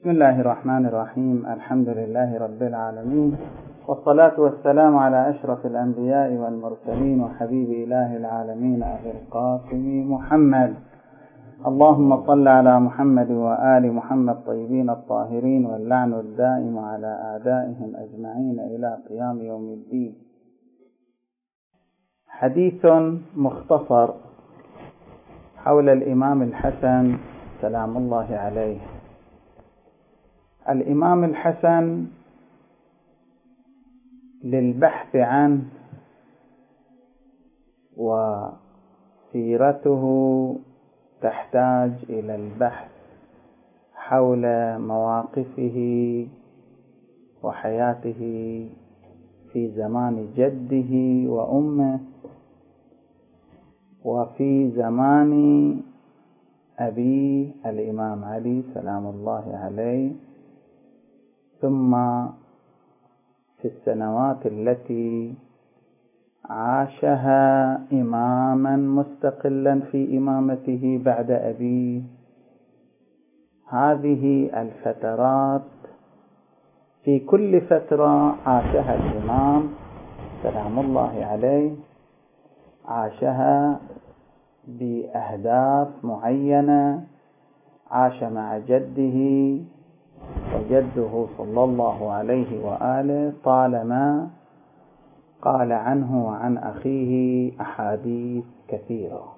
بسم الله الرحمن الرحيم. الحمد لله رب العالمين، والصلاة والسلام على أشرف الأنبياء والمرسلين وحبيب إله العالمين أبي القاسم محمد. اللهم صل على محمد وآل محمد طيبين الطاهرين، واللعن الدائم على أعدائهم أجمعين إلى قيام يوم الدين. حديث مختصر حول الإمام الحسن سلام الله عليه. الإمام الحسن للبحث عنه وسيرته تحتاج إلى البحث حول مواقفه وحياته في زمان جده وأمه، وفي زمان أبي الإمام علي سلام الله عليه، ثم في السنوات التي عاشها إماما مستقلا في إمامته بعد أبيه. هذه الفترات في كل فترة عاشها الإمام سلام الله عليه، عاشها بأهداف معينة. عاش مع جده، وجده صلى الله عليه وآله طالما قال عنه وعن أخيه أحاديث كثيرة.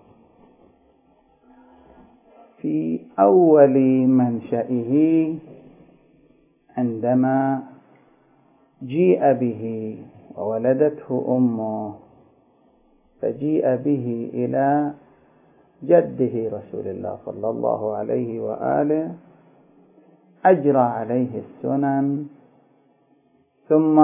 في أول منشئه عندما جيء به وولدته أمه، فجيء به إلى جده رسول الله صلى الله عليه وآله، أجرى عليه السنن، ثم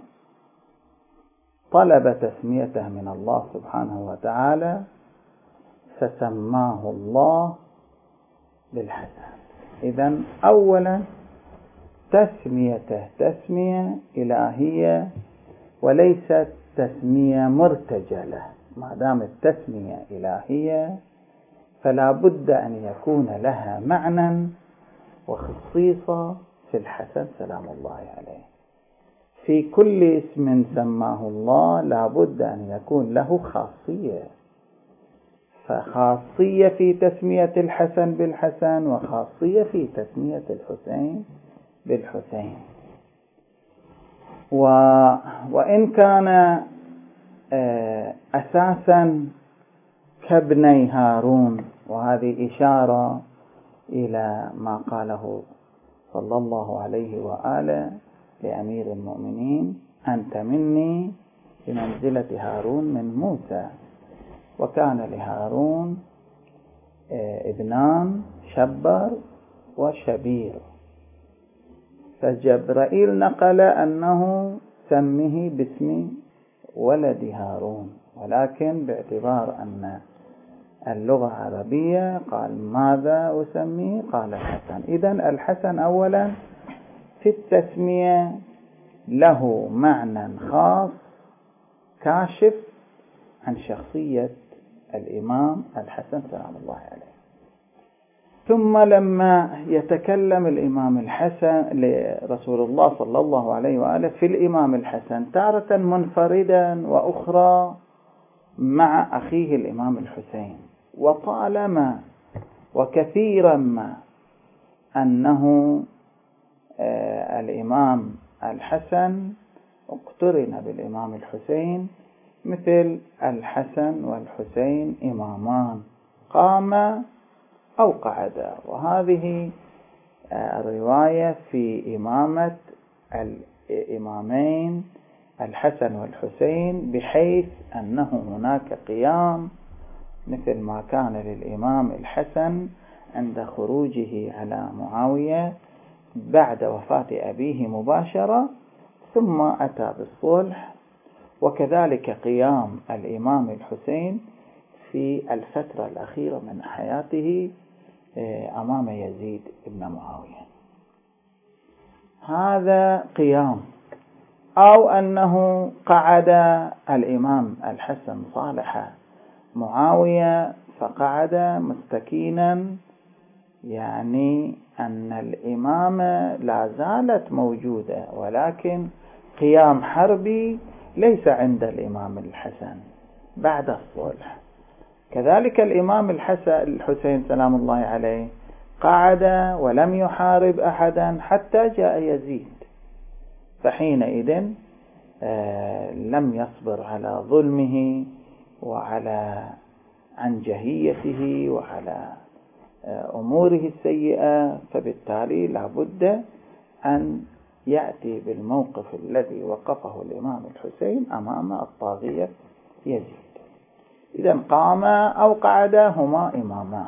طلب تسميته من الله سبحانه وتعالى، فسماه الله بالحسن. إذن أولا تسميته تسمية إلهية وليست تسمية مرتجلة. ما دام التسمية إلهية فلا بد أن يكون لها معنى وخصيصة في الحسن سلام الله عليه. في كل اسم سماه الله لا بد أن يكون له خاصية، فخاصية في تسمية الحسن بالحسن، وخاصية في تسمية الحسين بالحسين. وإن كان أساسا كابني هارون، وهذه إشارة إلى ما قاله صلى الله عليه وآله لأمير المؤمنين: أنت مني بمنزلة هارون من موسى. وكان لهارون ابنان، شبر وشبير، فجبرائيل نقل أنه سمه باسم ولد هارون، ولكن باعتبار أن اللغة عربية قال: ماذا أسميه؟ قال الحسن. إذن الحسن أولا في التسمية له معنى خاص كاشف عن شخصية الإمام الحسن سلام الله عليه. ثم لما يتكلم الإمام الحسن لرسول الله صلى الله عليه وآله في الإمام الحسن تارة منفردا، وأخرى مع أخيه الإمام الحسين، وطالما وكثيرا ما أنه الإمام الحسن اقترن بالإمام الحسين، مثل الحسن والحسين إمامان قاما أو قعدا. وهذه الرواية في إمامة الإمامين الحسن والحسين، بحيث أنه هناك قيام مثل ما كان للإمام الحسن عند خروجه على معاوية بعد وفاة أبيه مباشرة، ثم أتى بالصلح، وكذلك قيام الإمام الحسين في الفترة الأخيرة من حياته أمام يزيد بن معاوية. هذا قيام. أو أنه قعد الإمام الحسن صالح معاوية، فقعد مستكينا يعني أن الإمامة لا زالت موجودة، ولكن قيام حربي ليس عند الإمام الحسن بعد الصلح. كذلك الإمام الحسين سلام الله عليه قعد ولم يحارب أحدا حتى جاء يزيد، فحينئذ لم يصبر على ظلمه وعلى عنجهيته وعلى أموره السيئة، فبالتالي لا بد أن يأتي بالموقف الذي وقفه الإمام الحسين أمام الطاغية يزيد. إذا قام أو قعد هما إمامان.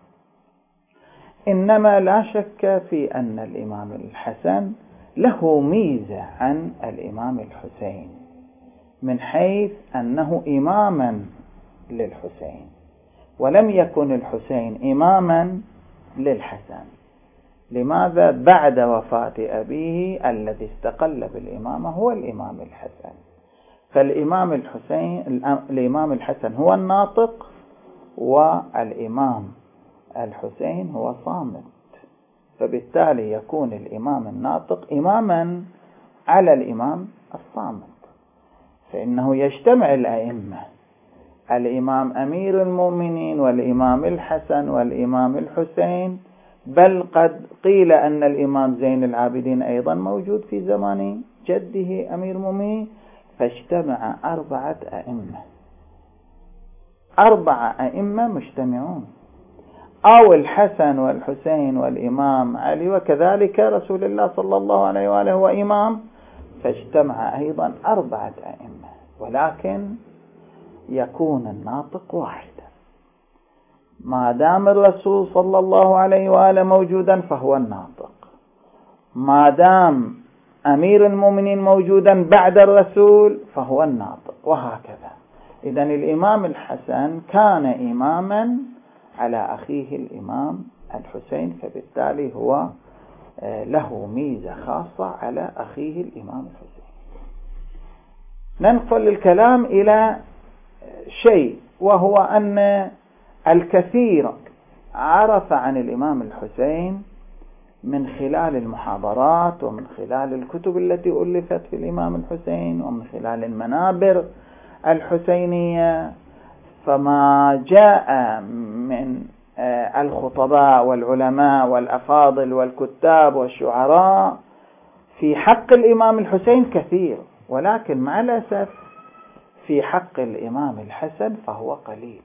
إنما لا شك في أن الإمام الحسن له ميزة عن الإمام الحسين من حيث أنه إماما للحسين، ولم يكن الحسين إماما للحسن. لماذا؟ بعد وفاة أبيه الذي استقل بالإمامة هو الإمام الحسن، فالإمام الإمام الحسن هو الناطق، والإمام الحسين هو صامت، فبالتالي يكون الإمام الناطق إماما على الإمام الصامت. فإنه يجتمع الأئمة، الإمام أمير المؤمنين والإمام الحسن والإمام الحسين، بل قد قيل أن الإمام زين العابدين أيضا موجود في زمان جده أمير المؤمنين، فاجتمع 4 أئمة، 4 أئمة مجتمعون، أو الحسن والحسين والإمام علي، وكذلك رسول الله صلى الله عليه وآله هو إمام، فاجتمع أيضا 4 أئمة، ولكن يكون الناطق واحدا. ما دام الرسول صلى الله عليه وآله موجودا فهو الناطق، ما دام أمير المؤمنين موجودا بعد الرسول فهو الناطق، وهكذا. إذن الإمام الحسن كان إماما على أخيه الإمام الحسين، فبالتالي هو له ميزة خاصة على أخيه الإمام الحسين. ننقل الكلام إلى شيء، وهو أن الكثير عرف عن الإمام الحسين من خلال المحاضرات ومن خلال الكتب التي ألفت في الإمام الحسين ومن خلال المنابر الحسينية. فما جاء من الخطباء والعلماء والأفاضل والكتاب والشعراء في حق الإمام الحسين كثير، ولكن مع الأسف في حق الإمام الحسن فهو قليل،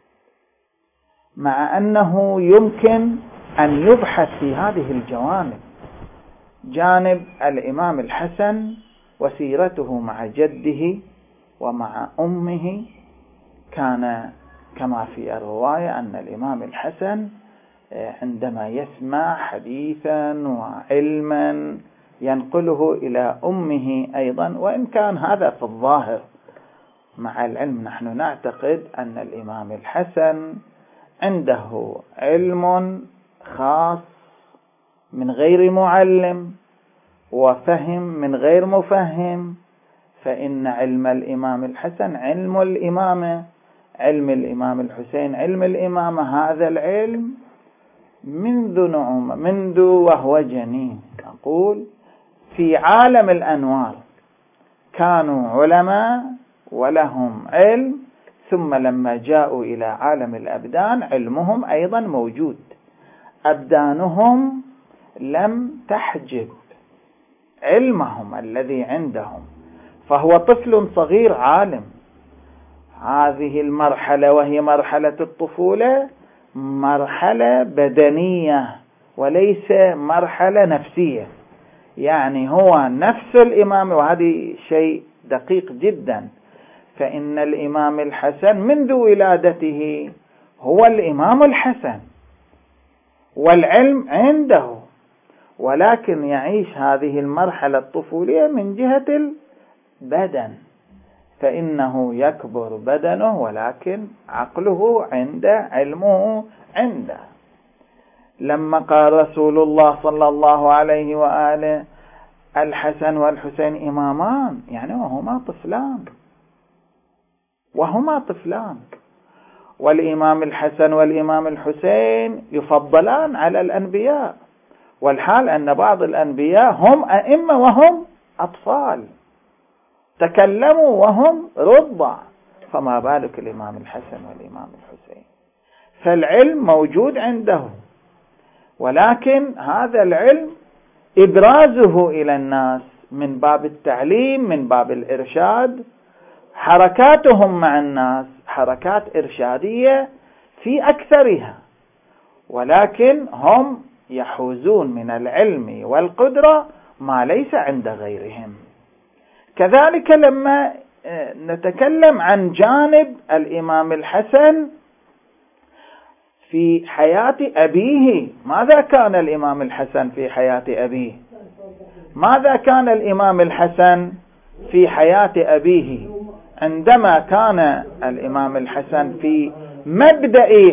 مع أنه يمكن أن يبحث في هذه الجوانب. جانب الإمام الحسن وسيرته مع جده ومع أمه، كان كما في الرواية أن الإمام الحسن عندما يسمع حديثا وعلما ينقله إلى أمه أيضا، وإن كان هذا في الظاهر، مع العلم نحن نعتقد أن الإمام الحسن عنده علم خاص من غير معلم وفهم من غير مفهم، فإن علم الإمام الحسن علم الإمامة، علم الإمام الحسين علم الإمامة. هذا العلم منذ وهو جنين، أقول في عالم الأنوار كانوا علماء ولهم علم، ثم لما جاءوا إلى عالم الأبدان علمهم أيضا موجود، أبدانهم لم تحجب علمهم الذي عندهم، فهو طفل صغير عالم. هذه المرحلة وهي مرحلة الطفولة مرحلة بدنية وليس مرحلة نفسية، يعني هو نفس الإمام، وهذا شيء دقيق جدا. فإن الإمام الحسن منذ ولادته هو الإمام الحسن والعلم عنده، ولكن يعيش هذه المرحلة الطفولية من جهة البدن، فإنه يكبر بدنه ولكن عقله عنده، علمه عنده. لما قال رسول الله صلى الله عليه وآله الحسن والحسين إمامان، يعني وهما طفلان، والإمام الحسن والإمام الحسين يفضلان على الأنبياء، والحال أن بعض الأنبياء هم أئمة وهم أطفال، تكلموا وهم رضع، فما بالك الإمام الحسن والإمام الحسين. فالعلم موجود عنده، ولكن هذا العلم إبرازه إلى الناس من باب التعليم، من باب الإرشاد. حركاتهم مع الناس حركات إرشادية في أكثرها، ولكن هم يحوزون من العلم والقدرة ما ليس عند غيرهم. كذلك لما نتكلم عن جانب الإمام الحسن في حياة أبيه، ماذا كان الإمام الحسن في حياة أبيه؟ ماذا كان الإمام الحسن في حياة أبيه؟ عندما كان الإمام الحسن في مبدأ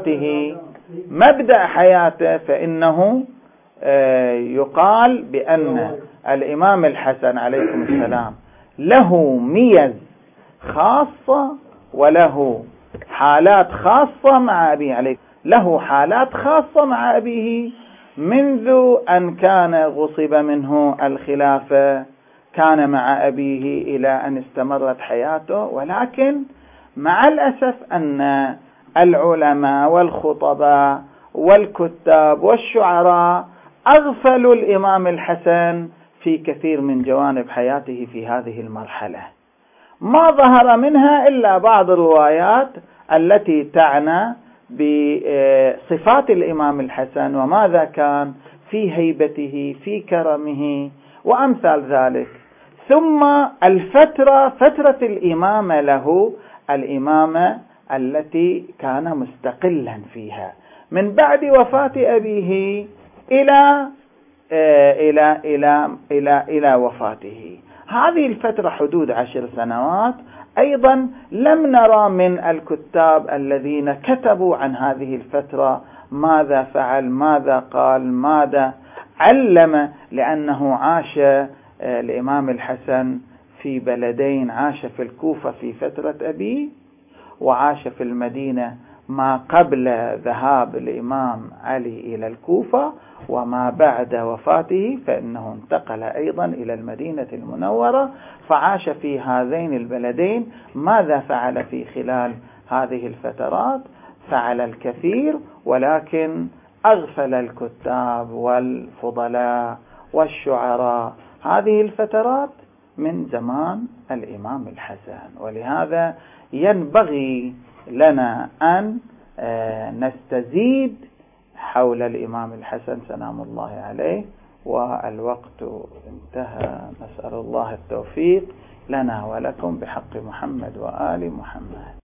حياته فإنه يقال بأن الإمام الحسن عليكم السلام له ميز خاصة وله حالات خاصة مع أبيه. له حالات خاصة مع أبيه منذ أن كان غصب منه الخلافة، كان مع أبيه إلى أن استمرت حياته. ولكن مع الأسف أن العلماء والخطباء والكتاب والشعراء أغفلوا الإمام الحسن في كثير من جوانب حياته في هذه المرحلة، ما ظهر منها إلا بعض الروايات التي تعنى بصفات الإمام الحسن وماذا كان في هيبته في كرمه وأمثال ذلك. ثم فترة الإمامة له، الإمامة التي كان مستقلا فيها من بعد وفاة أبيه إلى وفاته. هذه الفترة حدود 10 سنوات. أيضا لم نرى من الكتاب الذين كتبوا عن هذه الفترة ماذا فعل، ماذا قال، ماذا علم، لأنه عاش الإمام الحسن في بلدين، عاش في الكوفة في فترة أبيه، وعاش في المدينة ما قبل ذهاب الإمام علي إلى الكوفة، وما بعد وفاته فإنه انتقل أيضا إلى المدينة المنورة، فعاش في هذين البلدين. ماذا فعل في خلال هذه الفترات؟ فعل الكثير، ولكن أغفل الكتاب والفضلاء والشعراء هذه الفترات من زمان الإمام الحسن. ولهذا ينبغي لنا أن نستزيد حول الإمام الحسن سلام الله عليه. والوقت انتهى، نسأل الله التوفيق لنا ولكم بحق محمد وآل محمد.